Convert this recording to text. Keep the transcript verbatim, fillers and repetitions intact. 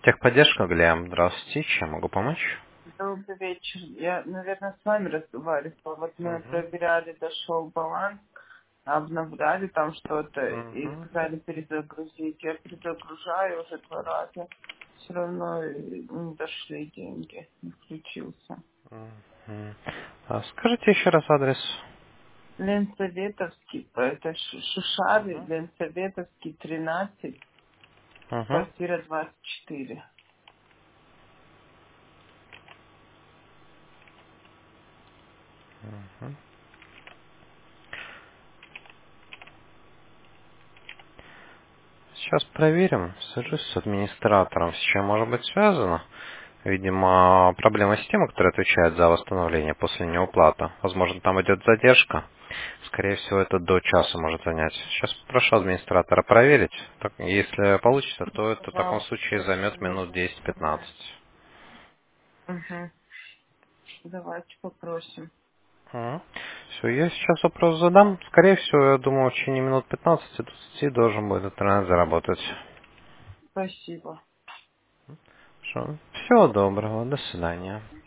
Техподдержка, Глеб. Здравствуйте. Чем могу помочь? Добрый вечер. Я, наверное, с вами разговаривала. Вот мы Угу. проверяли, дошел баланс, обновляли там что-то и Угу. сказали перезагрузить. Я перезагружаю уже два раза. Все равно э, не дошли деньги, не включился. Угу. А скажите еще раз адрес. Ленсоветовский, это Ш- Шушары, Угу. Ленсоветовский, тринадцать, Угу. квартира двадцать четыре. Угу. Сейчас проверим. Сажусь с администратором. С чем может быть связано? Видимо, проблема системы, которая отвечает за восстановление после неуплаты. Возможно, там идет задержка. Скорее всего, это до часа может занять. Сейчас прошу администратора проверить. Так, если получится, то это в таком случае Пожалуйста, займет минут пожалуйста. десять-пятнадцать. Угу. Давайте попросим. Все, я сейчас вопрос задам. Скорее всего, я думаю, в течение минут пятнадцати-двадцати должен будет интернет заработать. Спасибо. Всего доброго, до свидания.